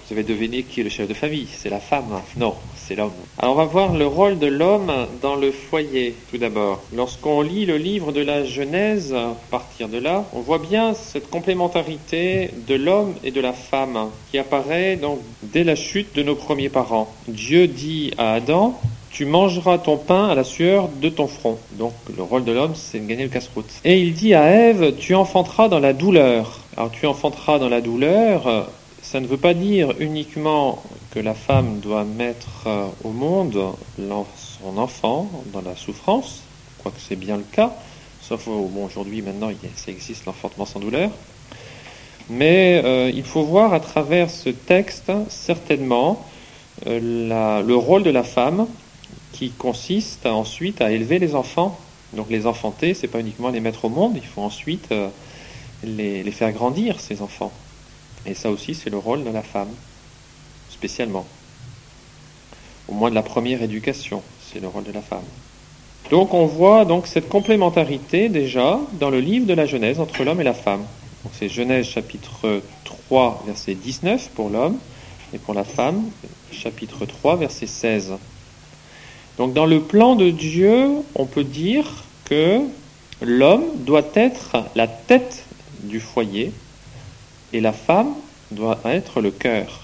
Vous avez deviné qui est le chef de famille? C'est la femme? Non, c'est l'homme. Alors on va voir le rôle de l'homme dans le foyer, tout d'abord. Lorsqu'on lit le livre de la Genèse, à partir de là, on voit bien cette complémentarité de l'homme et de la femme qui apparaît donc dès la chute de nos premiers parents. Dieu dit à Adam: tu mangeras ton pain à la sueur de ton front. Donc le rôle de l'homme, c'est de gagner le casse-croûte. Et il dit à Ève: tu enfanteras dans la douleur. Alors tu enfanteras dans la douleur, ça ne veut pas dire uniquement que la femme doit mettre au monde son enfant dans la souffrance, quoique c'est bien le cas, sauf aujourd'hui maintenant ça existe, l'enfantement sans douleur. Mais il faut voir à travers ce texte certainement le rôle de la femme, qui consiste ensuite à élever les enfants. Donc les enfanter, c'est pas uniquement les mettre au monde, il faut ensuite les faire grandir, ces enfants. Et ça aussi, c'est le rôle de la femme, spécialement. Au moins de la première éducation, c'est le rôle de la femme. Donc on voit donc cette complémentarité déjà dans le livre de la Genèse entre l'homme et la femme. Donc c'est Genèse chapitre 3, verset 19 pour l'homme, et pour la femme, chapitre 3, verset 16. Donc dans le plan de Dieu, on peut dire que l'homme doit être la tête du foyer et la femme doit être le cœur.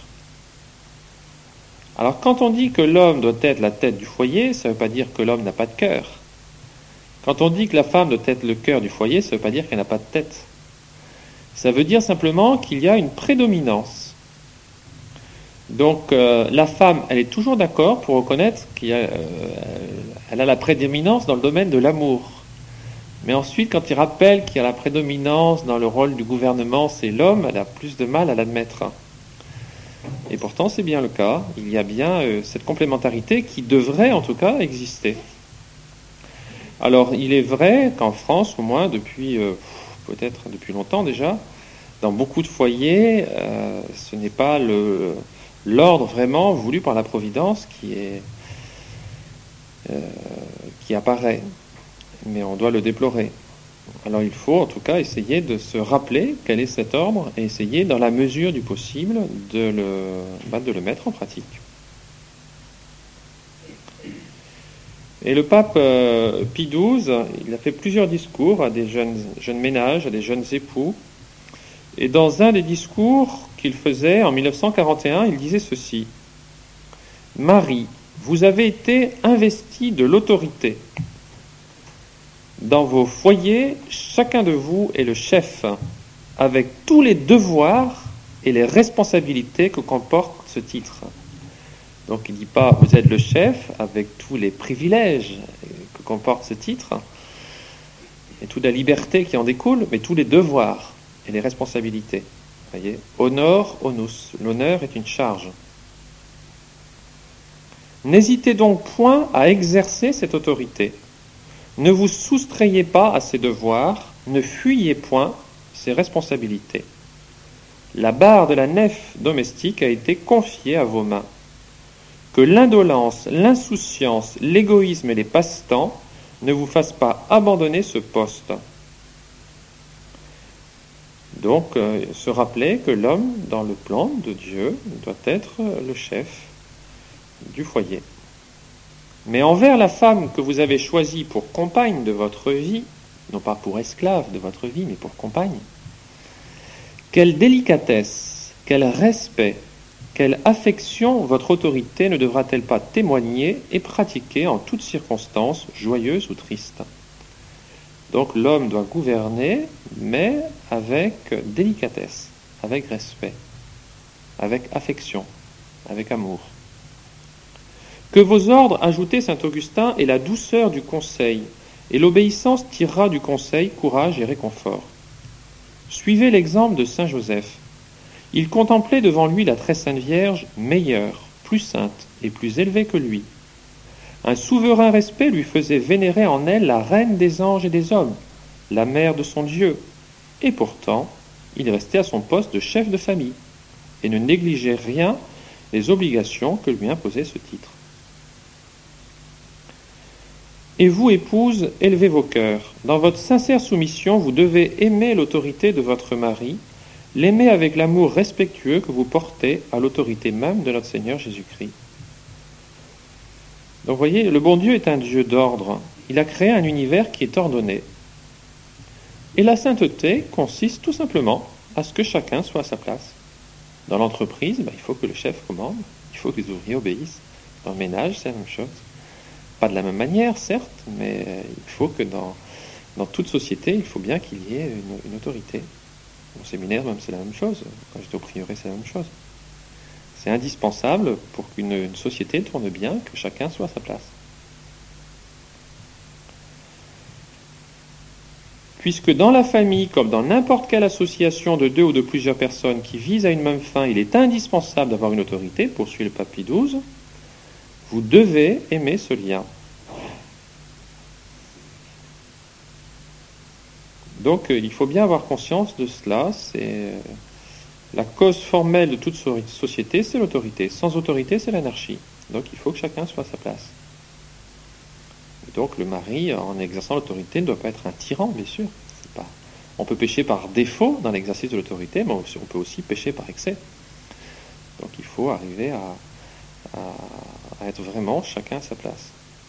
Alors quand on dit que l'homme doit être la tête du foyer, ça ne veut pas dire que l'homme n'a pas de cœur. Quand on dit que la femme doit être le cœur du foyer, ça ne veut pas dire qu'elle n'a pas de tête. Ça veut dire simplement qu'il y a une prédominance. Donc la femme, elle est toujours d'accord pour reconnaître qu'elle a la prédominance dans le domaine de l'amour. Mais ensuite, quand il rappelle qu'il y a la prédominance dans le rôle du gouvernement, c'est l'homme, elle a plus de mal à l'admettre. Et pourtant, c'est bien le cas. Il y a bien cette complémentarité qui devrait en tout cas exister. Alors, il est vrai qu'en France, au moins depuis, peut-être depuis longtemps déjà, dans beaucoup de foyers, ce n'est pas l'ordre vraiment voulu par la Providence qui apparaît. Mais on doit le déplorer. Alors il faut en tout cas essayer de se rappeler quel est cet ordre et essayer dans la mesure du possible de le mettre en pratique. Et le pape Pie XII, il a fait plusieurs discours à des jeunes ménages, à des jeunes époux. Et dans un des discours qu'il faisait en 1941, il disait ceci: Marie, vous avez été investie de l'autorité. Dans vos foyers, chacun de vous est le chef, avec tous les devoirs et les responsabilités que comporte ce titre. Donc il ne dit pas vous êtes le chef avec tous les privilèges que comporte ce titre et toute la liberté qui en découle, mais tous les devoirs et les responsabilités. Voyez, honor onus, l'honneur est une charge. N'hésitez donc point à exercer cette autorité. Ne vous soustrayez pas à ces devoirs, ne fuyez point ces responsabilités. La barre de la nef domestique a été confiée à vos mains. Que l'indolence, l'insouciance, l'égoïsme et les passe-temps ne vous fassent pas abandonner ce poste. Donc, se rappeler que l'homme, dans le plan de Dieu, doit être le chef du foyer. Mais envers la femme que vous avez choisie pour compagne de votre vie, non pas pour esclave de votre vie, mais pour compagne, quelle délicatesse, quel respect, quelle affection votre autorité ne devra-t-elle pas témoigner et pratiquer en toutes circonstances, joyeuses ou tristes? Donc l'homme doit gouverner, mais avec délicatesse, avec respect, avec affection, avec amour. Que vos ordres, ajoutait saint Augustin, est la douceur du conseil, et l'obéissance tirera du conseil courage et réconfort. Suivez l'exemple de saint Joseph. Il contemplait devant lui la très sainte Vierge, meilleure, plus sainte et plus élevée que lui. Un souverain respect lui faisait vénérer en elle la reine des anges et des hommes, la mère de son Dieu. Et pourtant, il restait à son poste de chef de famille, et ne négligeait rien des obligations que lui imposait ce titre. Et vous, épouses, élevez vos cœurs. Dans votre sincère soumission, vous devez aimer l'autorité de votre mari, l'aimer avec l'amour respectueux que vous portez à l'autorité même de notre Seigneur Jésus-Christ. Donc vous voyez, le bon Dieu est un Dieu d'ordre. Il a créé un univers qui est ordonné. Et la sainteté consiste tout simplement à ce que chacun soit à sa place. Dans l'entreprise, il faut que le chef commande, il faut que les ouvriers obéissent. Dans le ménage, c'est la même chose. Pas de la même manière, certes, mais il faut que dans toute société, il faut bien qu'il y ait une autorité. Au séminaire, même, c'est la même chose. Quand j'étais au prieuré, c'est la même chose. C'est indispensable pour qu'une société tourne bien, que chacun soit à sa place. Puisque dans la famille, comme dans n'importe quelle association de 2 ou de plusieurs personnes qui visent à une même fin, il est indispensable d'avoir une autorité, poursuit le pape Pie XII, vous devez aimer ce lien. Donc il faut bien avoir conscience de cela. C'est la cause formelle de toute société, c'est l'autorité. Sans autorité, c'est l'anarchie. Donc il faut que chacun soit à sa place. Et donc le mari, en exerçant l'autorité, ne doit pas être un tyran, bien sûr. On peut pécher par défaut dans l'exercice de l'autorité, mais on peut aussi pécher par excès. Donc il faut arriver à être vraiment chacun à sa place.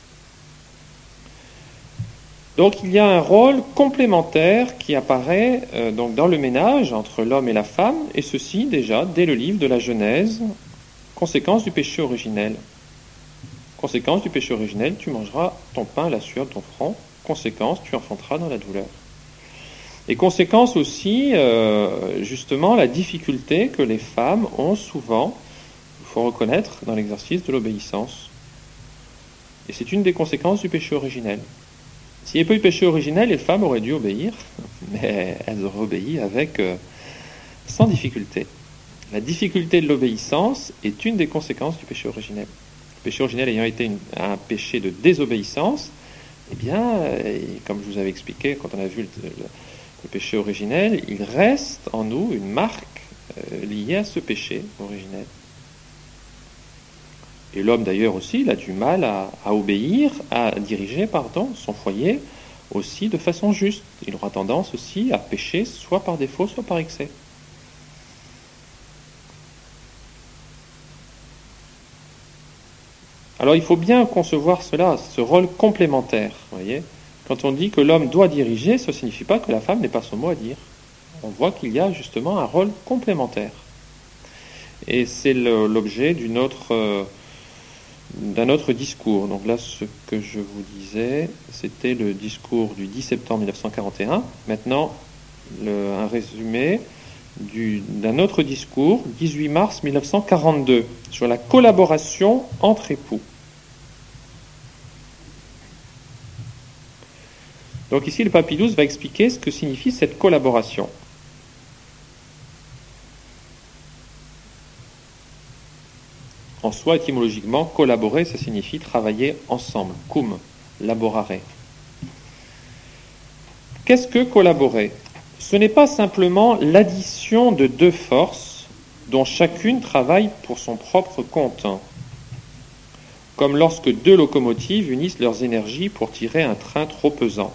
Donc il y a un rôle complémentaire qui apparaît donc dans le ménage entre l'homme et la femme, et ceci déjà dès le livre de la Genèse, conséquence du péché originel. Conséquence du péché originel, tu mangeras ton pain à la sueur de ton front. Conséquence, tu enfanteras dans la douleur. Et conséquence aussi, justement, la difficulté que les femmes ont souvent, il faut reconnaître, dans l'exercice de l'obéissance. Et c'est une des conséquences du péché originel. S'il n'y avait pas eu de péché originel, les femmes auraient dû obéir, mais elles auraient obéi sans difficulté. La difficulté de l'obéissance est une des conséquences du péché originel. Le péché originel ayant été un péché de désobéissance, eh bien, comme je vous avais expliqué quand on a vu le péché originel, il reste en nous une marque liée à ce péché originel. Et l'homme d'ailleurs aussi, il a du mal à obéir, à diriger, son foyer aussi de façon juste. Il aura tendance aussi à pécher soit par défaut, soit par excès. Alors il faut bien concevoir cela, ce rôle complémentaire. Voyez, quand on dit que l'homme doit diriger, ça ne signifie pas que la femme n'ait pas son mot à dire. On voit qu'il y a justement un rôle complémentaire. Et c'est l'objet d'un autre discours. Donc là, ce que je vous disais, c'était le discours du 10 septembre 1941. Maintenant, un résumé d'un autre discours, 18 mars 1942, sur la collaboration entre époux. Donc ici, le pape Pie XII va expliquer ce que signifie cette collaboration. En soi, étymologiquement, collaborer, ça signifie travailler ensemble, cum, laborare. Qu'est-ce que collaborer ? Ce n'est pas simplement l'addition de 2 forces dont chacune travaille pour son propre compte, comme lorsque 2 locomotives unissent leurs énergies pour tirer un train trop pesant.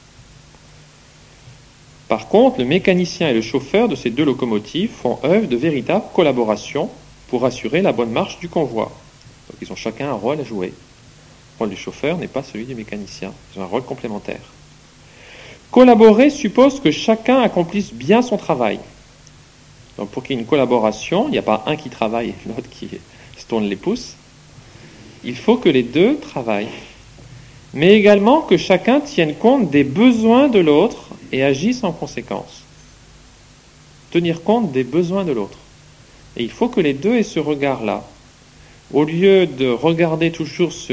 Par contre, le mécanicien et le chauffeur de ces 2 locomotives font œuvre de véritable collaboration pour assurer la bonne marche du convoi. Donc ils ont chacun un rôle à jouer. Le rôle du chauffeur n'est pas celui du mécanicien. Ils ont un rôle complémentaire. Collaborer suppose que chacun accomplisse bien son travail. Donc pour qu'il y ait une collaboration, il n'y a pas un qui travaille et l'autre qui se tourne les pouces. Il faut que les 2 travaillent. Mais également que chacun tienne compte des besoins de l'autre et agisse en conséquence. Tenir compte des besoins de l'autre. Et il faut que les 2 aient ce regard-là. Au lieu de regarder toujours ce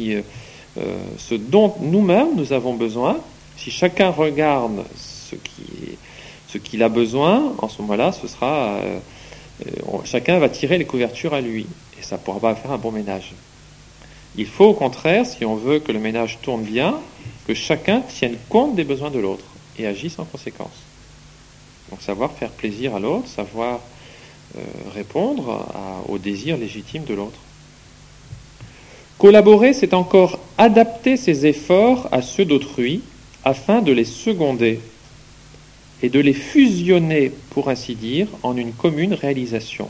dont nous-mêmes nous avons besoin, si chacun regarde ce qu'il a besoin, en ce moment-là, chacun va tirer les couvertures à lui. Et ça ne pourra pas faire un bon ménage. Il faut au contraire, si on veut que le ménage tourne bien, que chacun tienne compte des besoins de l'autre et agisse en conséquence. Donc savoir faire plaisir à l'autre, savoir répondre aux désirs légitimes de l'autre. Collaborer, c'est encore adapter ses efforts à ceux d'autrui afin de les seconder. et de les fusionner, pour ainsi dire, en une commune réalisation.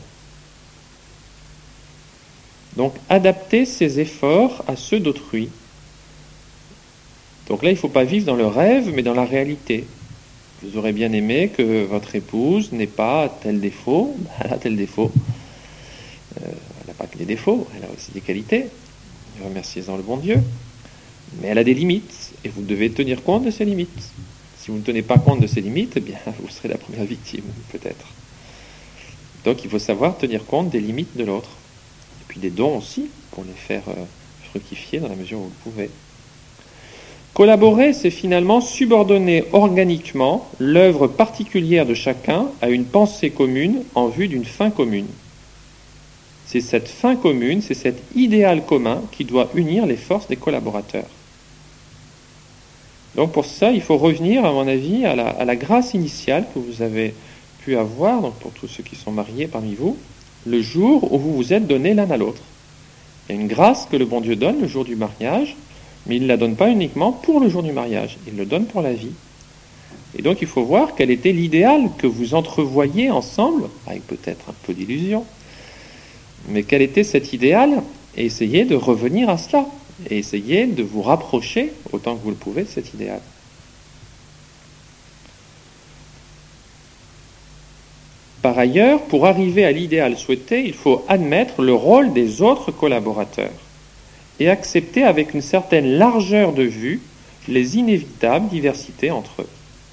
Donc, adapter ses efforts à ceux d'autrui. Donc là, il ne faut pas vivre dans le rêve, mais dans la réalité. Vous aurez bien aimé que votre épouse n'ait pas tel défaut. Elle a tel défaut. Elle n'a pas que des défauts, elle a aussi des qualités. Remerciez-en le bon Dieu. Mais elle a des limites, et vous devez tenir compte de ces limites. Si vous ne tenez pas compte de ces limites, eh bien, vous serez la première victime, peut-être. Donc, il faut savoir tenir compte des limites de l'autre. Et puis des dons aussi, pour les faire fructifier dans la mesure où vous le pouvez. Collaborer, c'est finalement subordonner organiquement l'œuvre particulière de chacun à une pensée commune en vue d'une fin commune. C'est cette fin commune, c'est cet idéal commun qui doit unir les forces des collaborateurs. Donc pour ça, il faut revenir, à mon avis, à la grâce initiale que vous avez pu avoir, donc pour tous ceux qui sont mariés parmi vous, le jour où vous vous êtes donnés l'un à l'autre. Il y a une grâce que le bon Dieu donne le jour du mariage, mais il ne la donne pas uniquement pour le jour du mariage, il le donne pour la vie. Et donc il faut voir quel était l'idéal que vous entrevoyiez ensemble, avec peut-être un peu d'illusion, mais quel était cet idéal, et essayez de revenir à cela, et essayez de vous rapprocher, autant que vous le pouvez, de cet idéal. Par ailleurs, pour arriver à l'idéal souhaité, il faut admettre le rôle des autres collaborateurs et accepter avec une certaine largeur de vue les inévitables diversités entre eux.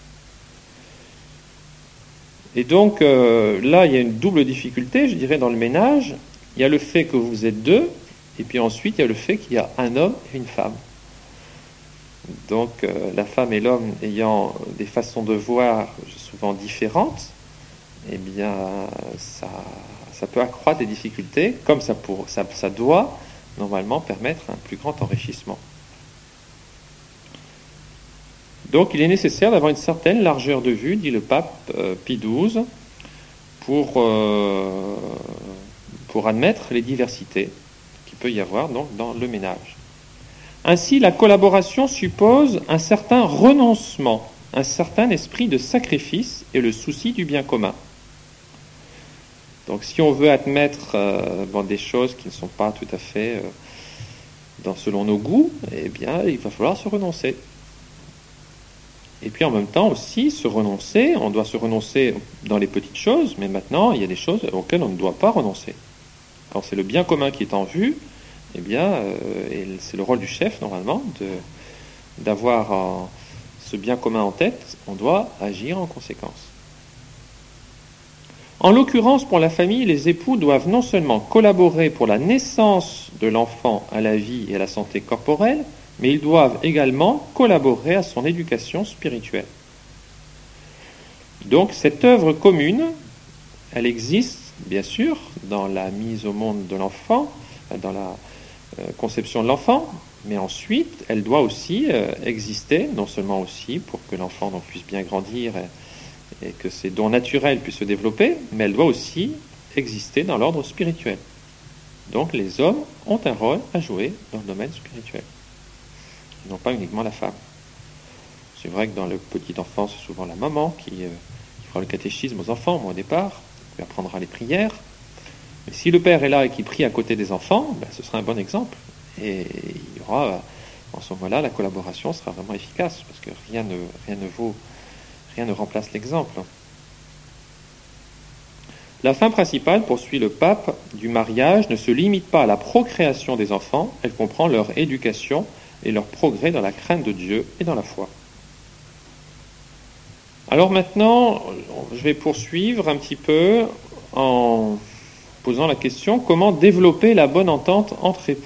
Et donc, là, il y a une double difficulté, je dirais, dans le ménage. Il y a le fait que vous êtes deux, et puis ensuite, il y a le fait qu'il y a un homme et une femme. Donc, la femme et l'homme ayant des façons de voir souvent différentes, eh bien, ça peut accroître des difficultés, comme ça doit normalement permettre un plus grand enrichissement. Donc, il est nécessaire d'avoir une certaine largeur de vue, dit le pape Pie XII, pour admettre les diversités qu'il peut y avoir donc, dans le ménage. Ainsi, la collaboration suppose un certain renoncement, un certain esprit de sacrifice et le souci du bien commun. Donc si on veut admettre des choses qui ne sont pas tout à fait selon nos goûts, eh bien il va falloir se renoncer. Et puis en même temps aussi, se renoncer, on doit se renoncer dans les petites choses, mais maintenant il y a des choses auxquelles on ne doit pas renoncer. Quand c'est le bien commun qui est en vue, eh bien et c'est le rôle du chef normalement d'avoir ce bien commun en tête, on doit agir en conséquence. En l'occurrence, pour la famille, les époux doivent non seulement collaborer pour la naissance de l'enfant à la vie et à la santé corporelle, mais ils doivent également collaborer à son éducation spirituelle. Donc cette œuvre commune, elle existe bien sûr dans la mise au monde de l'enfant, dans la conception de l'enfant, mais ensuite elle doit aussi exister, non seulement aussi pour que l'enfant puisse bien grandir et que ses dons naturels puissent se développer, mais elle doit aussi exister dans l'ordre spirituel. Donc les hommes ont un rôle à jouer dans le domaine spirituel, non pas uniquement la femme. C'est vrai que dans le petit enfant, c'est souvent la maman qui fera le catéchisme aux enfants, au départ, qui apprendra les prières. Mais si le père est là et qu'il prie à côté des enfants, ce sera un bon exemple. Et il y aura, en ce moment-là, la collaboration sera vraiment efficace, parce que rien ne remplace l'exemple. La fin principale, poursuit le pape, du mariage ne se limite pas à la procréation des enfants, elle comprend leur éducation et leur progrès dans la crainte de Dieu et dans la foi. Alors maintenant, je vais poursuivre un petit peu en posant la question, comment développer la bonne entente entre époux ?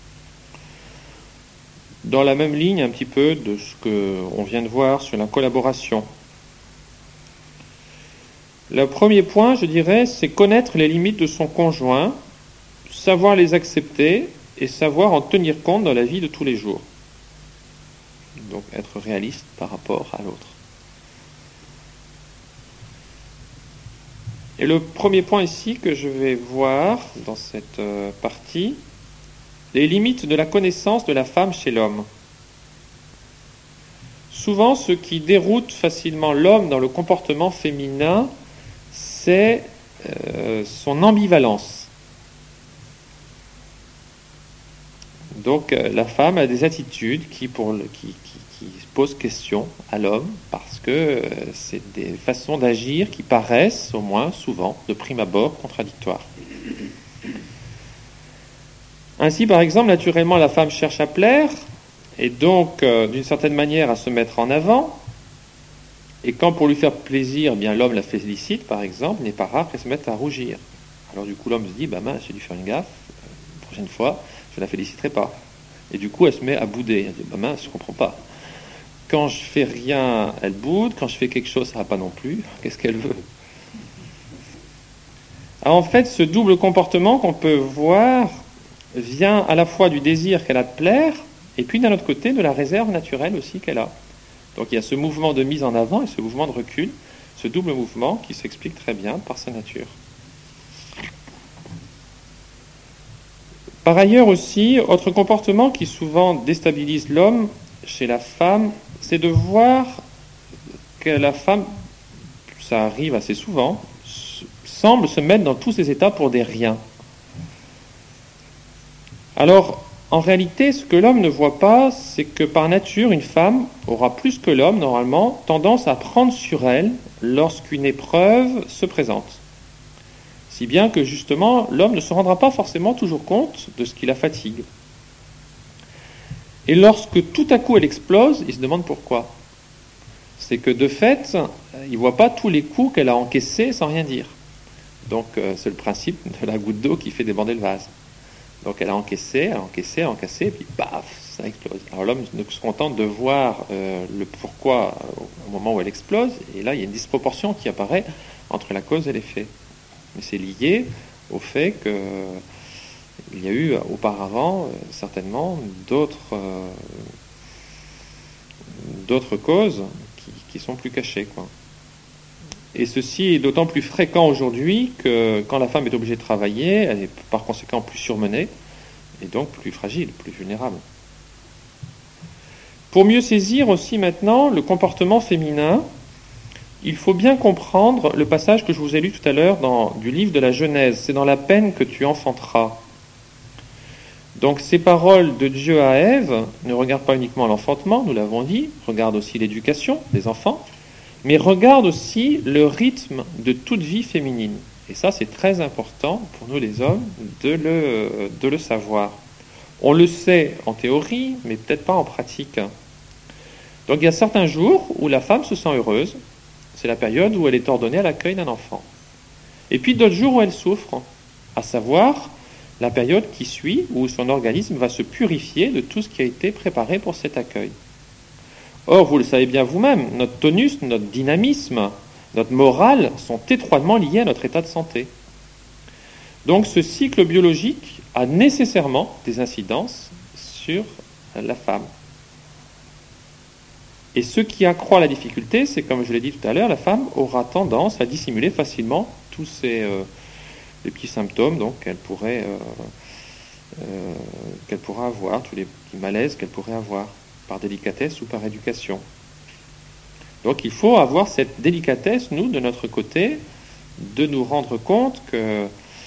Dans la même ligne un petit peu de ce qu'on vient de voir sur la collaboration. Le premier point, je dirais, c'est connaître les limites de son conjoint, savoir les accepter et savoir en tenir compte dans la vie de tous les jours. Donc être réaliste par rapport à l'autre. Et le premier point ici que je vais voir dans cette partie, les limites de la connaissance de la femme chez l'homme. souvent, ce qui déroute facilement l'homme dans le comportement féminin, c'est son ambivalence. Donc la femme a des attitudes qui posent question à l'homme parce que c'est des façons d'agir qui paraissent, au moins souvent, de prime abord, contradictoires. Ainsi, par exemple, naturellement, la femme cherche à plaire et donc, d'une certaine manière, à se mettre en avant. Et quand, pour lui faire plaisir, bien l'homme la félicite, par exemple, il n'est pas rare qu'elle se mette à rougir. Alors du coup, l'homme se dit, mince, j'ai dû faire une gaffe, la prochaine fois, je ne la féliciterai pas. Et du coup, elle se met à bouder. Elle dit, mince, je ne comprends pas. Quand je fais rien, elle boude. Quand je fais quelque chose, ça ne va pas non plus. Qu'est-ce qu'elle veut? Alors, en fait, ce double comportement qu'on peut voir vient à la fois du désir qu'elle a de plaire, et puis d'un autre côté, de la réserve naturelle aussi qu'elle a. Donc il y a ce mouvement de mise en avant et ce mouvement de recul, ce double mouvement qui s'explique très bien par sa nature. Par ailleurs aussi, autre comportement qui souvent déstabilise l'homme chez la femme, c'est de voir que la femme, ça arrive assez souvent, semble se mettre dans tous ces états pour des riens. Alors, en réalité, ce que l'homme ne voit pas, c'est que par nature, une femme aura plus que l'homme, normalement, tendance à prendre sur elle lorsqu'une épreuve se présente. Si bien que, justement, l'homme ne se rendra pas forcément toujours compte de ce qui la fatigue. Et lorsque tout à coup elle explose, il se demande pourquoi. C'est que, de fait, il ne voit pas tous les coups qu'elle a encaissés sans rien dire. Donc, c'est le principe de la goutte d'eau qui fait déborder le vase. Donc elle a encaissé, et puis paf, ça explose. Alors l'homme ne se contente de voir le pourquoi au moment où elle explose, et là il y a une disproportion qui apparaît entre la cause et l'effet. Mais c'est lié au fait qu'il y a eu auparavant certainement d'autres causes qui sont plus cachées, quoi. Et ceci est d'autant plus fréquent aujourd'hui que quand la femme est obligée de travailler, elle est par conséquent plus surmenée et donc plus fragile, plus vulnérable. Pour mieux saisir aussi maintenant le comportement féminin, il faut bien comprendre le passage que je vous ai lu tout à l'heure du livre de la Genèse. C'est dans la peine que tu enfanteras. Donc ces paroles de Dieu à Ève ne regardent pas uniquement l'enfantement, nous l'avons dit, regardent aussi l'éducation des enfants, mais regarde aussi le rythme de toute vie féminine. Et ça, c'est très important pour nous les hommes de le savoir. On le sait en théorie, mais peut-être pas en pratique. Donc il y a certains jours où la femme se sent heureuse. C'est la période où elle est ordonnée à l'accueil d'un enfant. Et puis d'autres jours où elle souffre, à savoir la période qui suit, où son organisme va se purifier de tout ce qui a été préparé pour cet accueil. Or, vous le savez bien vous-même, notre tonus, notre dynamisme, notre morale sont étroitement liés à notre état de santé. Donc ce cycle biologique a nécessairement des incidences sur la femme. Et ce qui accroît la difficulté, c'est, comme je l'ai dit tout à l'heure, la femme aura tendance à dissimuler facilement tous les petits symptômes donc, qu'elle pourra avoir, tous les petits malaises qu'elle pourrait avoir, par délicatesse ou par éducation. Donc il faut avoir cette délicatesse, nous, de notre côté, de nous rendre compte que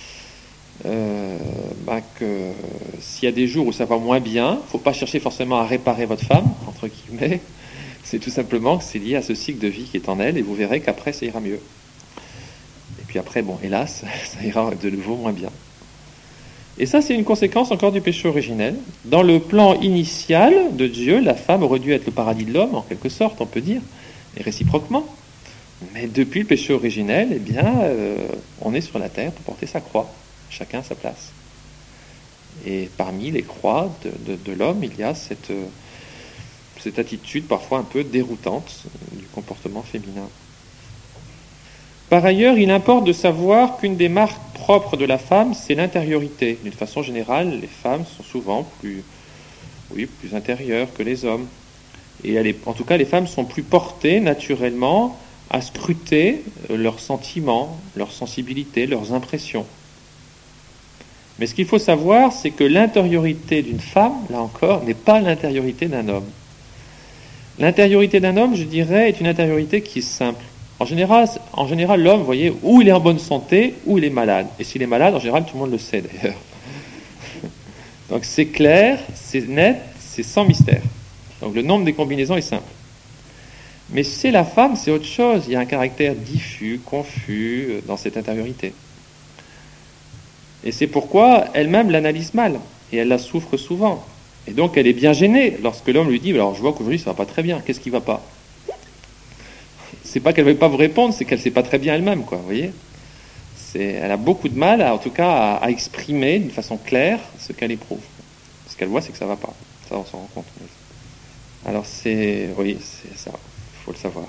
s'il y a des jours où ça va moins bien, il ne faut pas chercher forcément à réparer votre femme, entre guillemets, c'est tout simplement que c'est lié à ce cycle de vie qui est en elle, et vous verrez qu'après ça ira mieux. Et puis après, bon, hélas, ça ira de nouveau moins bien. Et ça, c'est une conséquence encore du péché originel. Dans le plan initial de Dieu, la femme aurait dû être le paradis de l'homme, en quelque sorte, on peut dire, et réciproquement. Mais depuis le péché originel, eh bien, on est sur la terre pour porter sa croix, chacun à sa place. Et parmi les croix de l'homme, il y a cette attitude parfois un peu déroutante du comportement féminin. Par ailleurs, il importe de savoir qu'une des marques propres de la femme, c'est l'intériorité. D'une façon générale, les femmes sont souvent plus intérieures que les hommes. Et en tout cas, les femmes sont plus portées naturellement à scruter leurs sentiments, leurs sensibilités, leurs impressions. Mais ce qu'il faut savoir, c'est que l'intériorité d'une femme, là encore, n'est pas l'intériorité d'un homme. L'intériorité d'un homme, je dirais, est une intériorité qui est simple. En général, l'homme, vous voyez, ou il est en bonne santé, ou il est malade. Et s'il est malade, en général, tout le monde le sait d'ailleurs. Donc c'est clair, c'est net, c'est sans mystère. Donc le nombre des combinaisons est simple. Mais chez la femme, c'est autre chose. Il y a un caractère diffus, confus dans cette intériorité. Et c'est pourquoi elle-même l'analyse mal. Et elle la souffre souvent. Et donc elle est bien gênée lorsque l'homme lui dit « Alors je vois qu'aujourd'hui ça va pas très bien, qu'est-ce qui va pas ?» C'est pas qu'elle ne veut pas vous répondre, c'est qu'elle ne sait pas très bien elle-même, quoi, vous voyez. Elle a beaucoup de mal, en tout cas, à exprimer d'une façon claire ce qu'elle éprouve. Ce qu'elle voit, c'est que ça va pas. Ça, on s'en rend compte. Alors oui, c'est ça, il faut le savoir.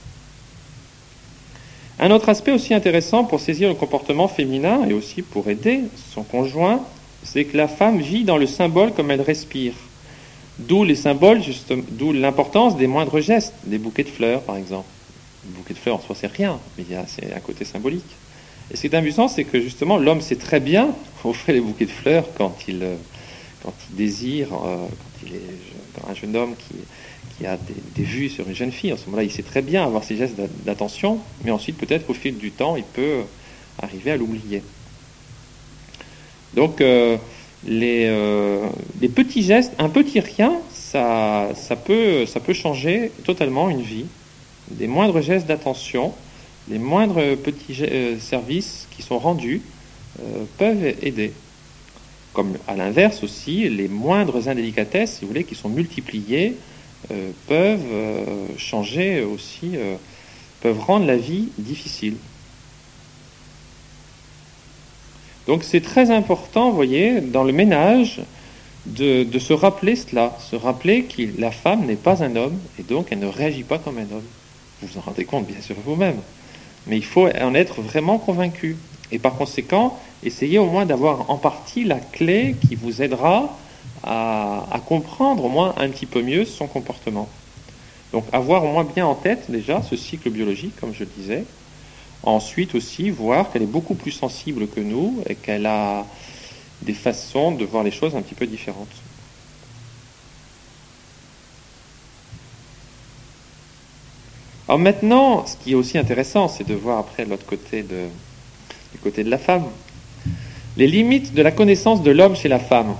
Un autre aspect aussi intéressant pour saisir le comportement féminin et aussi pour aider son conjoint, c'est que la femme vit dans le symbole comme elle respire. D'où les symboles, d'où l'importance des moindres gestes, des bouquets de fleurs par exemple. Le bouquet de fleurs en soi c'est rien, mais c'est un côté symbolique. Et ce qui est amusant, c'est que justement l'homme sait très bien offrir les bouquets de fleurs quand il désire, quand il est un jeune homme qui a des vues sur une jeune fille. En ce moment-là, il sait très bien avoir ces gestes d'attention, mais ensuite peut-être qu'au fil du temps, il peut arriver à l'oublier. Donc les petits gestes, un petit rien, ça peut changer totalement une vie. Des moindres gestes d'attention, les moindres petits services qui sont rendus peuvent aider. Comme à l'inverse aussi, les moindres indélicatesses, si vous voulez, qui sont multipliées, peuvent changer aussi, peuvent rendre la vie difficile. Donc c'est très important, vous voyez, dans le ménage, de se rappeler cela, se rappeler que la femme n'est pas un homme, et donc elle ne réagit pas comme un homme. Vous vous en rendez compte, bien sûr, vous-même. Mais il faut en être vraiment convaincu. Et par conséquent, essayez au moins d'avoir en partie la clé qui vous aidera à comprendre au moins un petit peu mieux son comportement. Donc avoir au moins bien en tête déjà ce cycle biologique, comme je le disais. Ensuite aussi voir qu'elle est beaucoup plus sensible que nous et qu'elle a des façons de voir les choses un petit peu différentes. Alors maintenant, ce qui est aussi intéressant, c'est de voir après l'autre côté du côté de la femme, les limites de la connaissance de l'homme chez la femme.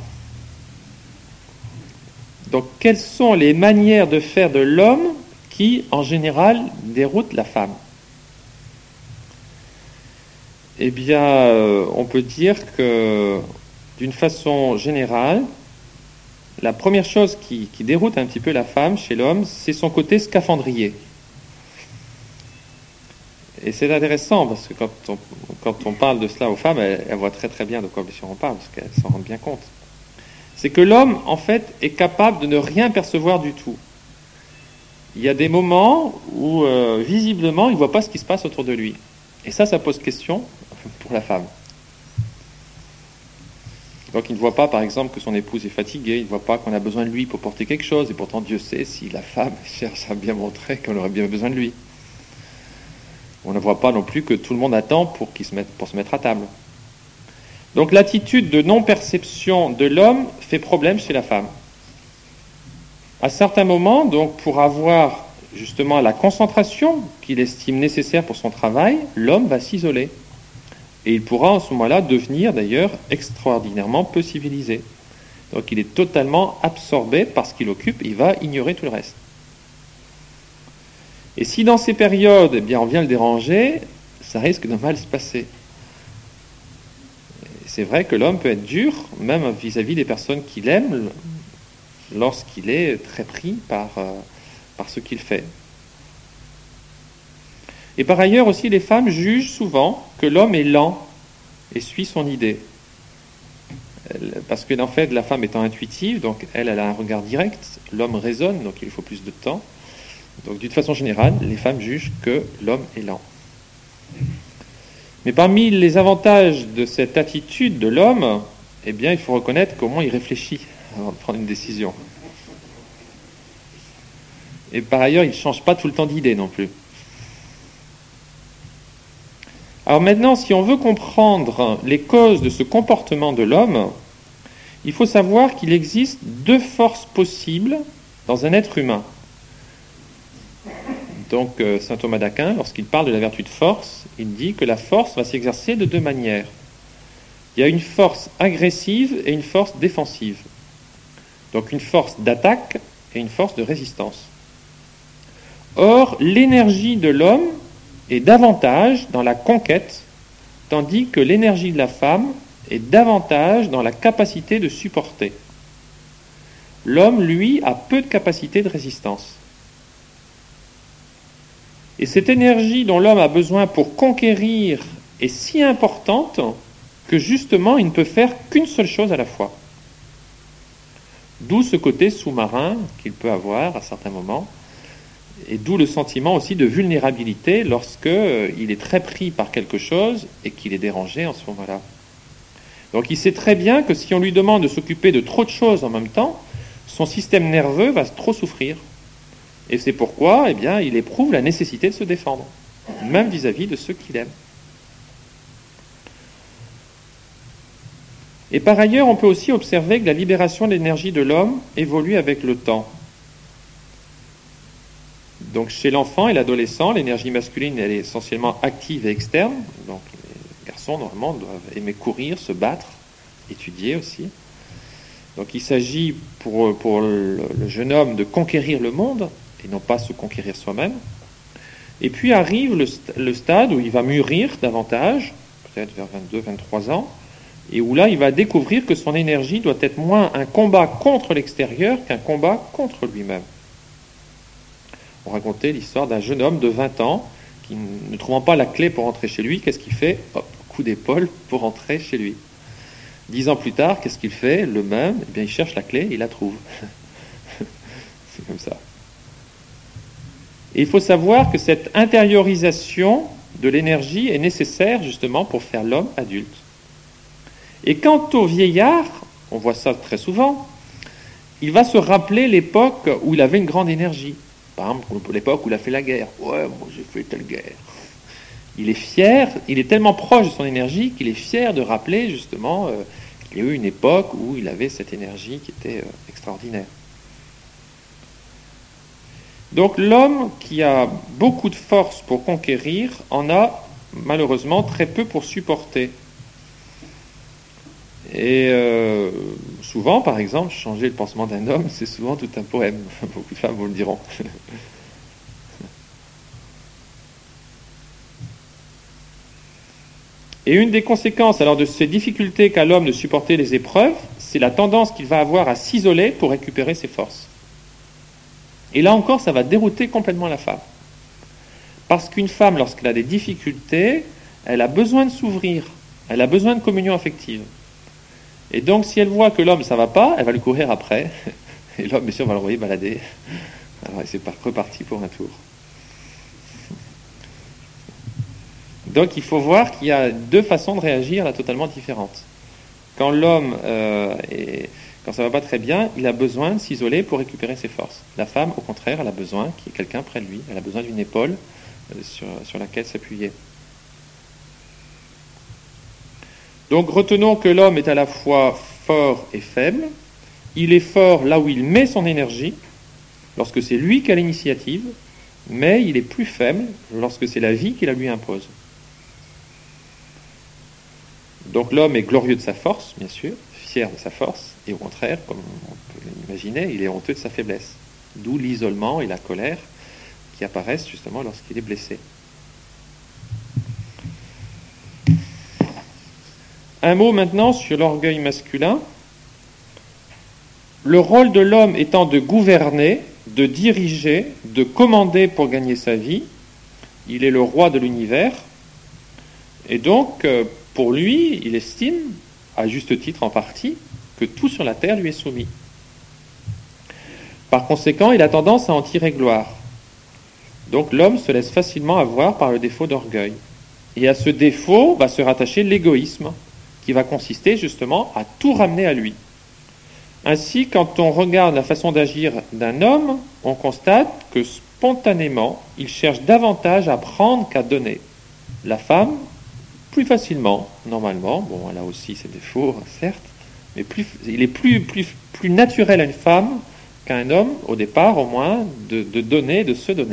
Donc, quelles sont les manières de faire de l'homme qui, en général, déroutent la femme ? Eh bien, on peut dire que, d'une façon générale, la première chose qui déroute un petit peu la femme chez l'homme, c'est son côté scaphandrier. Et c'est intéressant parce que quand on parle de cela aux femmes, elles voient très très bien de quoi bien sûr on parle, parce qu'elles s'en rendent bien compte. C'est que l'homme, en fait, est capable de ne rien percevoir du tout. Il y a des moments où, visiblement, il ne voit pas ce qui se passe autour de lui. Et ça pose question pour la femme. Donc il ne voit pas, par exemple, que son épouse est fatiguée, il ne voit pas qu'on a besoin de lui pour porter quelque chose, et pourtant Dieu sait si la femme cherche à bien montrer qu'on aurait bien besoin de lui. On ne voit pas non plus que tout le monde attend pour se mettre à table. Donc l'attitude de non-perception de l'homme fait problème chez la femme. À certains moments, donc, pour avoir justement la concentration qu'il estime nécessaire pour son travail, l'homme va s'isoler. Et il pourra en ce moment-là devenir d'ailleurs extraordinairement peu civilisé. Donc il est totalement absorbé par ce qu'il occupe, il va ignorer tout le reste. Et si dans ces périodes, eh bien, on vient le déranger, ça risque de mal se passer. Et c'est vrai que l'homme peut être dur, même vis-à-vis des personnes qu'il aime, lorsqu'il est très pris par ce qu'il fait. Et par ailleurs aussi, les femmes jugent souvent que l'homme est lent et suit son idée. Parce que en fait, la femme étant intuitive, donc elle a un regard direct, l'homme raisonne, donc il faut plus de temps. Donc d'une façon générale, les femmes jugent que l'homme est lent. Mais parmi les avantages de cette attitude de l'homme, eh bien, il faut reconnaître comment il réfléchit avant de prendre une décision. Et par ailleurs, il ne change pas tout le temps d'idée non plus. Alors maintenant, si on veut comprendre les causes de ce comportement de l'homme, il faut savoir qu'il existe deux forces possibles dans un être humain. Donc saint Thomas d'Aquin, lorsqu'il parle de la vertu de force, il dit que la force va s'exercer de deux manières. Il y a une force agressive et une force défensive. Donc une force d'attaque et une force de résistance. Or, l'énergie de l'homme est davantage dans la conquête, tandis que l'énergie de la femme est davantage dans la capacité de supporter. L'homme, lui, a peu de capacité de résistance. Et cette énergie dont l'homme a besoin pour conquérir est si importante que justement il ne peut faire qu'une seule chose à la fois. D'où ce côté sous-marin qu'il peut avoir à certains moments, et d'où le sentiment aussi de vulnérabilité lorsqu'il est très pris par quelque chose et qu'il est dérangé en ce moment-là. Donc il sait très bien que si on lui demande de s'occuper de trop de choses en même temps, son système nerveux va trop souffrir. Et c'est pourquoi il éprouve la nécessité de se défendre, même vis-à-vis de ceux qu'il aime. Et par ailleurs, on peut aussi observer que la libération de l'énergie de l'homme évolue avec le temps. Donc chez l'enfant et l'adolescent, l'énergie masculine elle est essentiellement active et externe. Donc les garçons, normalement, doivent aimer courir, se battre, étudier aussi. Donc il s'agit pour le jeune homme de conquérir le monde et non pas se conquérir soi-même. Et puis arrive le stade où il va mûrir davantage, peut-être vers 22-23 ans, et où là il va découvrir que son énergie doit être moins un combat contre l'extérieur qu'un combat contre lui-même. On racontait l'histoire d'un jeune homme de 20 ans qui, ne trouvant pas la clé pour rentrer chez lui, qu'est-ce qu'il fait ? Hop, coup d'épaule pour rentrer chez lui. 10 ans plus tard, qu'est-ce qu'il fait ? Le même, il cherche la clé, il la trouve. C'est comme ça. Et il faut savoir que cette intériorisation de l'énergie est nécessaire justement pour faire l'homme adulte. Et quant au vieillard, on voit ça très souvent, il va se rappeler l'époque où il avait une grande énergie. Par exemple, l'époque où il a fait la guerre. Ouais, moi j'ai fait telle guerre. Il est fier, il est tellement proche de son énergie qu'il est fier de rappeler justement qu'il y a eu une époque où il avait cette énergie qui était extraordinaire. Donc l'homme qui a beaucoup de force pour conquérir en a malheureusement très peu pour supporter. Et souvent, par exemple, changer le pansement d'un homme, c'est souvent tout un poème. Beaucoup de femmes vous le diront. Et une des conséquences alors de ces difficultés qu'a l'homme de supporter les épreuves, c'est la tendance qu'il va avoir à s'isoler pour récupérer ses forces. Et là encore, ça va dérouter complètement la femme. Parce qu'une femme, lorsqu'elle a des difficultés, elle a besoin de s'ouvrir, elle a besoin de communion affective. Et donc, si elle voit que l'homme, ça ne va pas, elle va lui courir après. Et l'homme, bien sûr, va le envoyer balader. Alors, c'est reparti pour un tour. Donc, il faut voir qu'il y a deux façons de réagir là, totalement différentes. Quand l'homme, quand ça ne va pas très bien, il a besoin de s'isoler pour récupérer ses forces. La femme, au contraire, elle a besoin qu'il y ait quelqu'un près de lui. Elle a besoin d'une épaule sur laquelle s'appuyer. Donc retenons que l'homme est à la fois fort et faible. Il est fort là où il met son énergie, lorsque c'est lui qui a l'initiative, mais il est plus faible lorsque c'est la vie qui la lui impose. Donc l'homme est glorieux de sa force, bien sûr, fier de sa force, et au contraire, comme on peut l'imaginer, il est honteux de sa faiblesse. D'où l'isolement et la colère qui apparaissent justement lorsqu'il est blessé. Un mot maintenant sur l'orgueil masculin. Le rôle de l'homme étant de gouverner, de diriger, de commander pour gagner sa vie. Il est le roi de l'univers. Et donc, pour lui, il estime, à juste titre en partie, que tout sur la terre lui est soumis. Par conséquent, il a tendance à en tirer gloire. Donc l'homme se laisse facilement avoir par le défaut d'orgueil. Et à ce défaut va se rattacher l'égoïsme, qui va consister justement à tout ramener à lui. Ainsi, quand on regarde la façon d'agir d'un homme, on constate que spontanément, il cherche davantage à prendre qu'à donner. La femme, plus facilement, normalement, bon, elle a aussi ses défauts, certes, mais il est plus naturel à une femme qu'à un homme, au départ au moins, de donner, de se donner.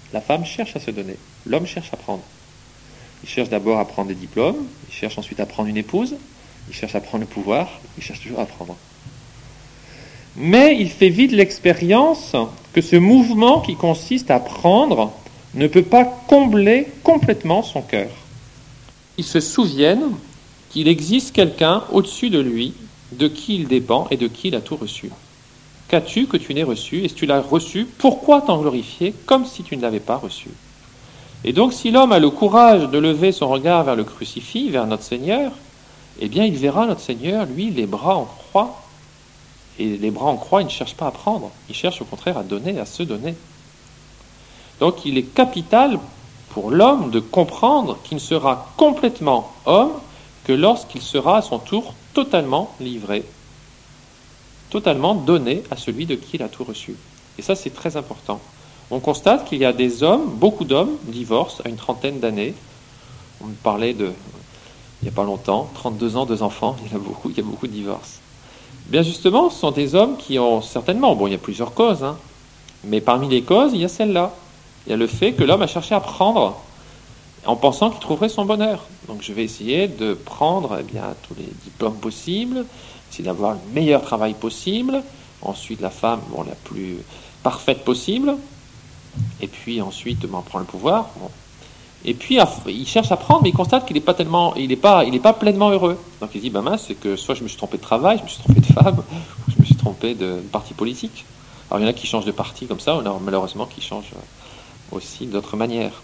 La femme cherche à se donner, l'homme cherche à prendre. Il cherche d'abord à prendre des diplômes, il cherche ensuite à prendre une épouse, il cherche à prendre le pouvoir, il cherche toujours à prendre. Mais il fait vite l'expérience que ce mouvement qui consiste à prendre ne peut pas combler complètement son cœur. Ils se souviennent qu'il existe quelqu'un au-dessus de lui, de qui il dépend et de qui il a tout reçu. Qu'as-tu que tu n'aies reçu? Et si tu l'as reçu, pourquoi t'en glorifier comme si tu ne l'avais pas reçu? Et donc si l'homme a le courage de lever son regard vers le crucifix, vers notre Seigneur, eh bien il verra notre Seigneur, lui, les bras en croix. Et les bras en croix, il ne cherche pas à prendre, il cherche au contraire à donner, à se donner. Donc il est capital pour l'homme de comprendre qu'il ne sera complètement homme que lorsqu'il sera à son tour totalement livré, totalement donné à celui de qui il a tout reçu. Et ça, c'est très important. On constate qu'il y a des hommes, beaucoup d'hommes, divorcent à une trentaine d'années. On me parlait il n'y a pas longtemps, 32 ans, 2 enfants, il y a beaucoup de divorces. Bien justement, ce sont des hommes qui ont certainement, il y a plusieurs causes, mais parmi les causes, il y a celle-là. Il y a le fait que l'homme a cherché à prendre en pensant qu'il trouverait son bonheur. Donc je vais essayer de prendre tous les diplômes possibles, essayer d'avoir le meilleur travail possible, ensuite la femme la plus parfaite possible, et puis ensuite prendre le pouvoir. Et puis il cherche à prendre, mais il constate qu'il n'est pas pleinement heureux. Donc il dit c'est que soit je me suis trompé de travail, je me suis trompé de femme, ou je me suis trompé de parti politique. Alors il y en a qui changent de parti comme ça, malheureusement qui changent aussi d'autres manières.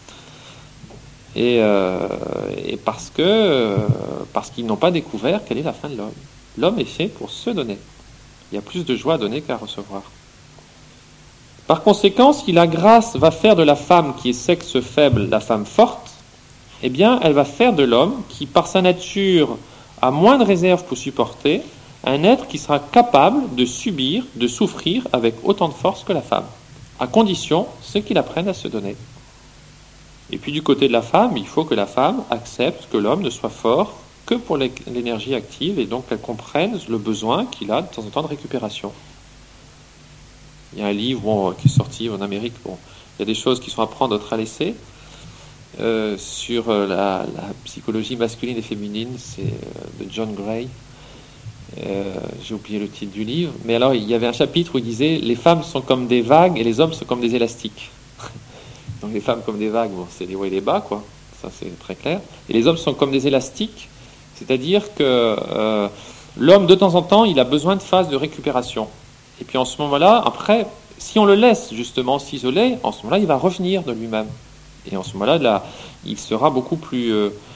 Et parce qu'ils n'ont pas découvert quelle est la fin de l'homme. L'homme est fait pour se donner. Il y a plus de joie à donner qu'à recevoir. Par conséquent, si la grâce va faire de la femme qui est sexe faible la femme forte, eh bien, elle va faire de l'homme qui, par sa nature, a moins de réserve pour supporter, un être qui sera capable de subir, de souffrir avec autant de force que la femme, à condition, c'est qu'il apprenne à se donner. Et puis du côté de la femme, il faut que la femme accepte que l'homme ne soit fort que pour l'énergie active et donc qu'elle comprenne le besoin qu'il a de temps en temps de récupération. Il y a un livre qui est sorti en Amérique, il y a des choses qui sont à prendre, d'autres à laisser, sur la psychologie masculine et féminine, c'est de John Gray. J'ai oublié le titre du livre, mais alors il y avait un chapitre où il disait « Les femmes sont comme des vagues et les hommes sont comme des élastiques ». Donc les femmes comme des vagues, c'est les hauts et les bas, quoi. Ça c'est très clair. Et les hommes sont comme des élastiques, c'est-à-dire que l'homme de temps en temps, il a besoin de phases de récupération. Et puis en ce moment-là, après, si on le laisse justement s'isoler, en ce moment-là, il va revenir de lui-même. Et en ce moment-là, il sera beaucoup plus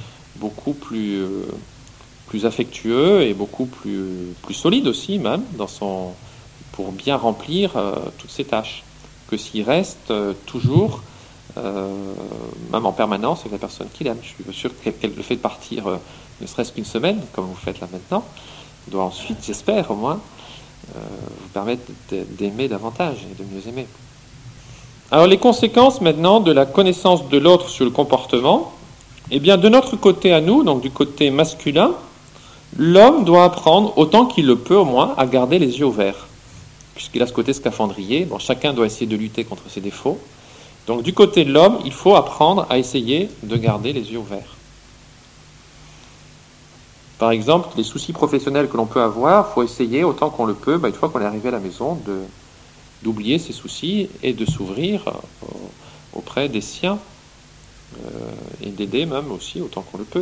affectueux et beaucoup plus solide aussi même pour bien remplir toutes ses tâches. Que s'il reste toujours même en permanence avec la personne qu'il aime. Je suis sûr que le fait de partir ne serait-ce qu'une semaine, comme vous faites là maintenant, doit ensuite, j'espère au moins, vous permettre d'aimer davantage et de mieux aimer. Alors les conséquences maintenant de la connaissance de l'autre sur le comportement, eh bien de notre côté à nous, donc du côté masculin, l'homme doit apprendre, autant qu'il le peut au moins, à garder les yeux ouverts. Puisqu'il a ce côté scaphandrier, chacun doit essayer de lutter contre ses défauts. Donc du côté de l'homme, il faut apprendre à essayer de garder les yeux ouverts. Par exemple, les soucis professionnels que l'on peut avoir, il faut essayer autant qu'on le peut, une fois qu'on est arrivé à la maison, d'oublier ses soucis et de s'ouvrir auprès des siens et d'aider même aussi autant qu'on le peut.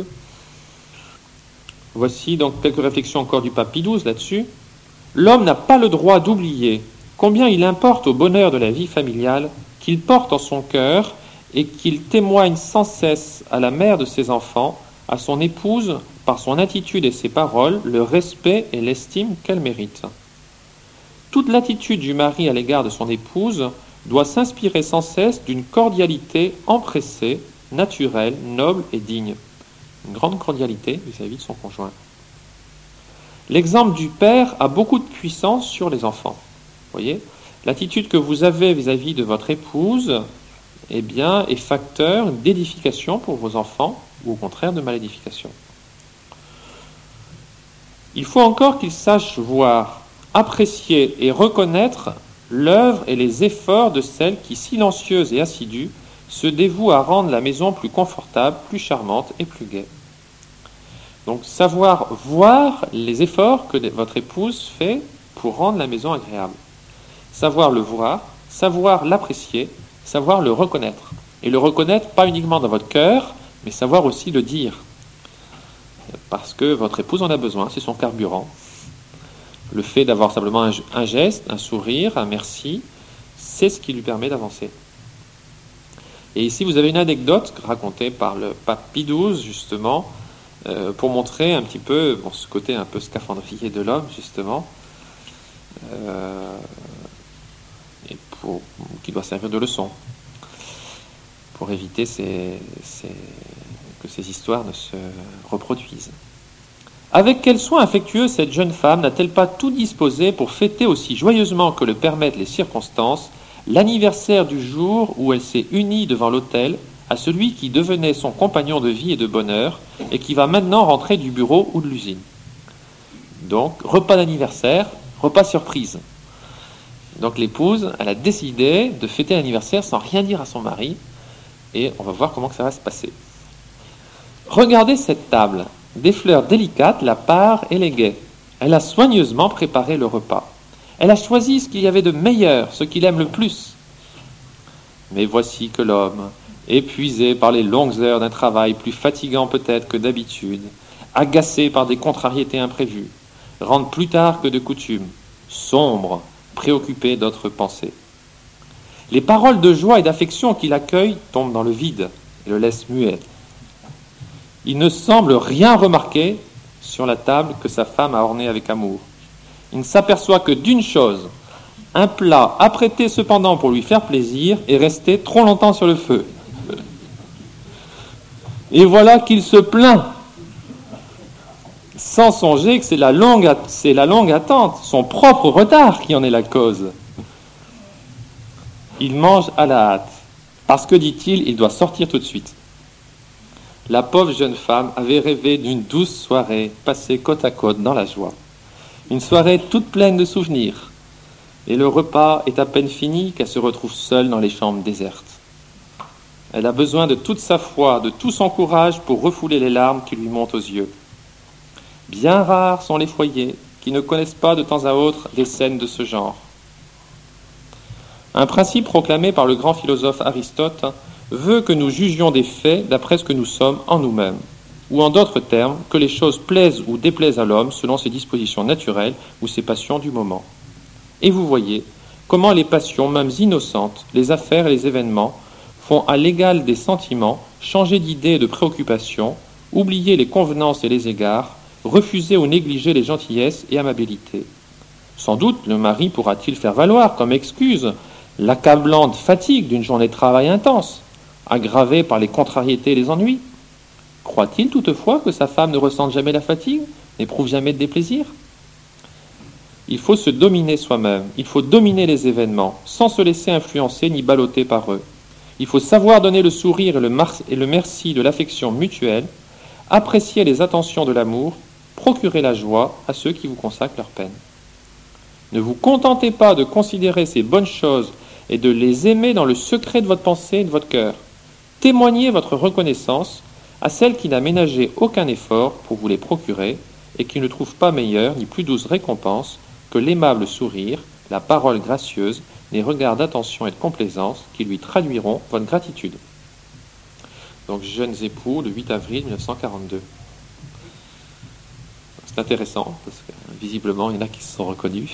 Voici donc quelques réflexions encore du pape Pie XII là-dessus. L'homme n'a pas le droit d'oublier combien il importe au bonheur de la vie familiale qu'il porte en son cœur et qu'il témoigne sans cesse à la mère de ses enfants, à son épouse, par son attitude et ses paroles, le respect et l'estime qu'elle mérite. Toute l'attitude du mari à l'égard de son épouse doit s'inspirer sans cesse d'une cordialité empressée, naturelle, noble et digne. Une grande cordialité vis-à-vis de son conjoint. L'exemple du père a beaucoup de puissance sur les enfants. Vous voyez, l'attitude que vous avez vis-à-vis de votre épouse, est facteur d'édification pour vos enfants, ou au contraire de malédification. Il faut encore qu'ils sachent voir, apprécier et reconnaître l'œuvre et les efforts de celle qui, silencieuse et assidue, se dévoue à rendre la maison plus confortable, plus charmante et plus gaie. Donc, savoir voir les efforts que votre épouse fait pour rendre la maison agréable. Savoir le voir, savoir l'apprécier, savoir le reconnaître. Et le reconnaître pas uniquement dans votre cœur, mais savoir aussi le dire. Parce que votre épouse en a besoin, c'est son carburant. Le fait d'avoir simplement un geste, un sourire, un merci, c'est ce qui lui permet d'avancer. Et ici, vous avez une anecdote racontée par le pape Pie XII, justement, pour montrer un petit peu ce côté un peu scaphandrier de l'homme, justement, et qui doit servir de leçon, pour éviter que ces histoires ne se reproduisent. Avec quel soin affectueux cette jeune femme n'a-t-elle pas tout disposé pour fêter aussi joyeusement que le permettent les circonstances l'anniversaire du jour où elle s'est unie devant l'autel à celui qui devenait son compagnon de vie et de bonheur et qui va maintenant rentrer du bureau ou de l'usine. Donc, repas d'anniversaire, repas surprise. Donc l'épouse, elle a décidé de fêter l'anniversaire sans rien dire à son mari, et on va voir comment ça va se passer. Regardez cette table, des fleurs délicates, la part et les guets. Elle a soigneusement préparé le repas. Elle a choisi ce qu'il y avait de meilleur, ce qu'il aime le plus. Mais voici que l'homme, épuisé par les longues heures d'un travail plus fatigant peut-être que d'habitude, agacé par des contrariétés imprévues, rentre plus tard que de coutume, sombre, préoccupé d'autres pensées. Les paroles de joie et d'affection qu'il accueille tombent dans le vide et le laissent muet. Il ne semble rien remarquer sur la table que sa femme a ornée avec amour. Il ne s'aperçoit que d'une chose, un plat apprêté cependant pour lui faire plaisir est resté trop longtemps sur le feu. Et voilà qu'il se plaint, sans songer que c'est la longue attente, son propre retard qui en est la cause. Il mange à la hâte, parce que, dit-il, il doit sortir tout de suite. La pauvre jeune femme avait rêvé d'une douce soirée passée côte à côte dans la joie. Une soirée toute pleine de souvenirs. Et le repas est à peine fini qu'elle se retrouve seule dans les chambres désertes. Elle a besoin de toute sa foi, de tout son courage pour refouler les larmes qui lui montent aux yeux. Bien rares sont les foyers qui ne connaissent pas de temps à autre des scènes de ce genre. Un principe proclamé par le grand philosophe Aristote veut que nous jugions des faits d'après ce que nous sommes en nous-mêmes, ou en d'autres termes, que les choses plaisent ou déplaisent à l'homme selon ses dispositions naturelles ou ses passions du moment. Et vous voyez comment les passions, même innocentes, les affaires et les événements, font à l'égal des sentiments changer d'idées et de préoccupations, oublier les convenances et les égards, refuser ou négliger les gentillesses et amabilités. Sans doute, le mari pourra-t-il faire valoir comme excuse l'accablante fatigue d'une journée de travail intense, aggravée par les contrariétés et les ennuis. Croit-il toutefois que sa femme ne ressente jamais la fatigue, n'éprouve jamais de déplaisir ? Il faut se dominer soi-même, il faut dominer les événements, sans se laisser influencer ni balloter par eux. Il faut savoir donner le sourire et le merci de l'affection mutuelle, apprécier les attentions de l'amour, procurer la joie à ceux qui vous consacrent leur peine. Ne vous contentez pas de considérer ces bonnes choses et de les aimer dans le secret de votre pensée et de votre cœur. Témoignez votre reconnaissance à celle qui n'a ménagé aucun effort pour vous les procurer et qui ne trouve pas meilleure ni plus douce récompense que l'aimable sourire, la parole gracieuse, les regards d'attention et de complaisance qui lui traduiront votre gratitude. Donc, jeunes époux, le 8 avril 1942. C'est intéressant, parce que visiblement, il y en a qui se sont reconnus.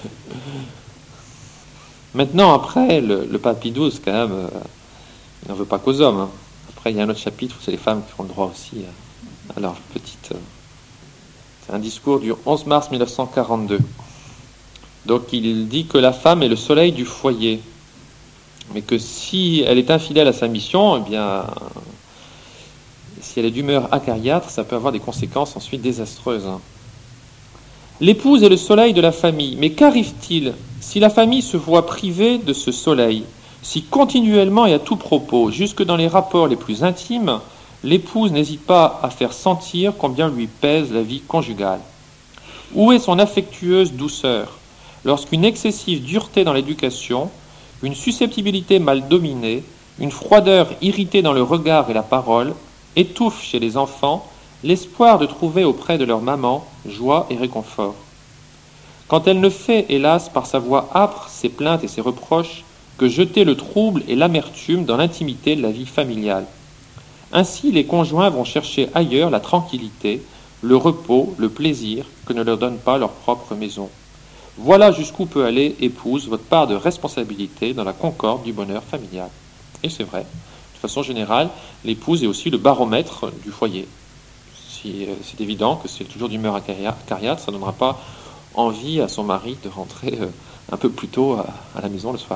Maintenant, après, le pape Pie XII, quand même, il n'en veut pas qu'aux hommes. Après, il y a un autre chapitre où c'est les femmes qui ont le droit aussi. Alors, c'est un discours du 11 mars 1942. Donc, il dit que la femme est le soleil du foyer, mais que si elle est infidèle à sa mission, eh bien, si elle est d'humeur acariâtre, ça peut avoir des conséquences ensuite désastreuses. L'épouse est le soleil de la famille, mais qu'arrive-t-il si la famille se voit privée de ce soleil, si continuellement et à tout propos, jusque dans les rapports les plus intimes, l'épouse n'hésite pas à faire sentir combien lui pèse la vie conjugale? Où est son affectueuse douceur, lorsqu'une excessive dureté dans l'éducation, une susceptibilité mal dominée, une froideur irritée dans le regard et la parole étouffent chez les enfants l'espoir de trouver auprès de leur maman joie et réconfort. Quand elle ne fait, hélas, par sa voix âpre, ses plaintes et ses reproches, que jeter le trouble et l'amertume dans l'intimité de la vie familiale. Ainsi, les conjoints vont chercher ailleurs la tranquillité, le repos, le plaisir que ne leur donne pas leur propre maison. Voilà jusqu'où peut aller, épouse, votre part de responsabilité dans la concorde du bonheur familial. Et c'est vrai, de façon générale, l'épouse est aussi le baromètre du foyer. Si c'est évident que c'est toujours d'humeur acariâtre, ça ne donnera pas envie à son mari de rentrer un peu plus tôt à la maison le soir.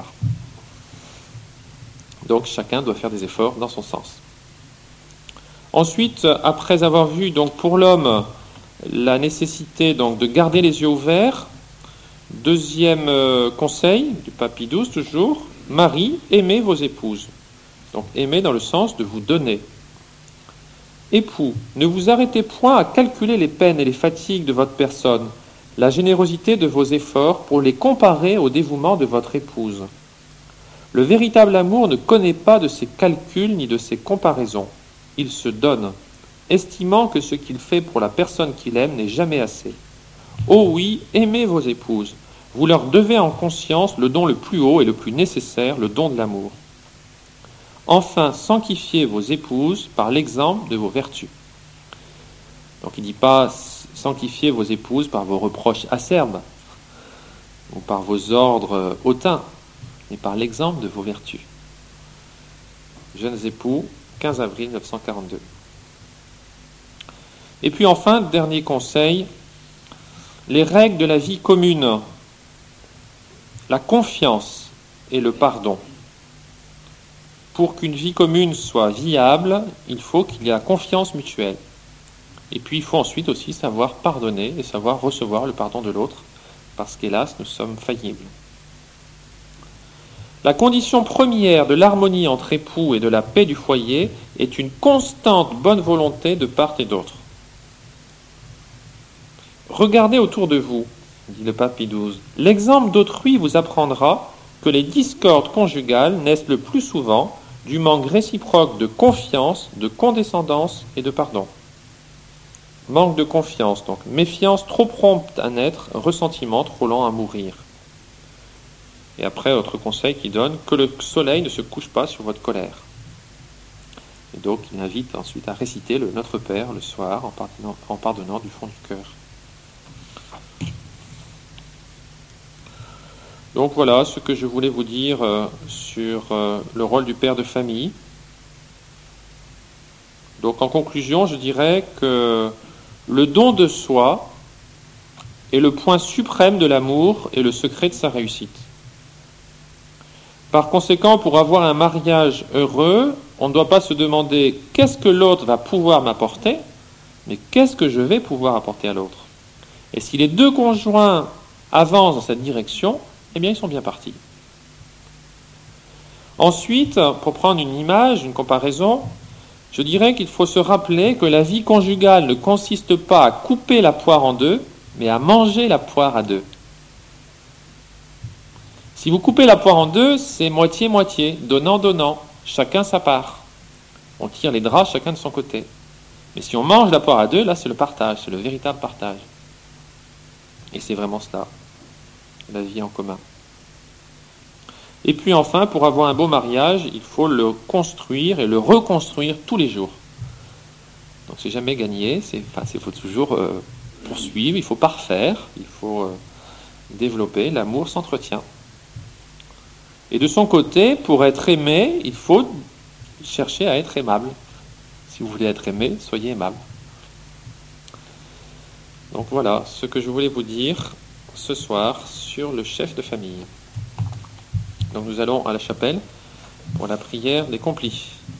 Donc chacun doit faire des efforts dans son sens. Ensuite, après avoir vu donc pour l'homme la nécessité donc de garder les yeux ouverts, deuxième conseil du pape Pie XII toujours, Marie, aimez vos épouses. Donc aimez dans le sens de vous donner. Époux, ne vous arrêtez point à calculer les peines et les fatigues de votre personne, la générosité de vos efforts pour les comparer au dévouement de votre épouse. Le véritable amour ne connaît pas de ces calculs ni de ces comparaisons. Il se donne, estimant que ce qu'il fait pour la personne qu'il aime n'est jamais assez. Oh oui, aimez vos épouses. Vous leur devez en conscience le don le plus haut et le plus nécessaire, le don de l'amour. Enfin, sanctifiez vos épouses par l'exemple de vos vertus. Donc il ne dit pas sanctifiez vos épouses par vos reproches acerbes ou par vos ordres hautains, mais par l'exemple de vos vertus. Jeunes époux, 15 avril 1942. Et puis enfin, dernier conseil, les règles de la vie commune, la confiance et le pardon. Pour qu'une vie commune soit viable, il faut qu'il y ait la confiance mutuelle. Et puis il faut ensuite aussi savoir pardonner et savoir recevoir le pardon de l'autre, parce qu'hélas, nous sommes faillibles. La condition première de l'harmonie entre époux et de la paix du foyer est une constante bonne volonté de part et d'autre. Regardez autour de vous, dit le pape Pie XII. L'exemple d'autrui vous apprendra que les discordes conjugales naissent le plus souvent du manque réciproque de confiance, de condescendance et de pardon. Manque de confiance, donc méfiance trop prompte à naître, ressentiment trop lent à mourir. Et après, autre conseil qu'il donne, que le soleil ne se couche pas sur votre colère. Et donc, il invite ensuite à réciter le Notre Père le soir en pardonnant du fond du cœur. Donc voilà ce que je voulais vous dire sur le rôle du père de famille. Donc en conclusion, je dirais que le don de soi est le point suprême de l'amour et le secret de sa réussite. Par conséquent, pour avoir un mariage heureux, on ne doit pas se demander qu'est-ce que l'autre va pouvoir m'apporter, mais qu'est-ce que je vais pouvoir apporter à l'autre. Et si les deux conjoints avancent dans cette direction, eh bien ils sont bien partis. Ensuite, pour prendre une image, une comparaison, je dirais qu'il faut se rappeler que la vie conjugale ne consiste pas à couper la poire en deux, mais à manger la poire à deux. Si vous coupez la poire en deux, c'est moitié-moitié, donnant-donnant, chacun sa part. On tire les draps chacun de son côté. Mais si on mange la poire à deux, là c'est le partage, c'est le véritable partage. Et c'est vraiment cela, la vie en commun. Et puis enfin, pour avoir un beau mariage, il faut le construire et le reconstruire tous les jours. Donc c'est jamais gagné, il faut toujours poursuivre, il faut parfaire, il faut développer, l'amour s'entretient. Et de son côté, pour être aimé, il faut chercher à être aimable. Si vous voulez être aimé, soyez aimable. Donc voilà ce que je voulais vous dire ce soir sur le chef de famille. Donc nous allons à la chapelle pour la prière des complis.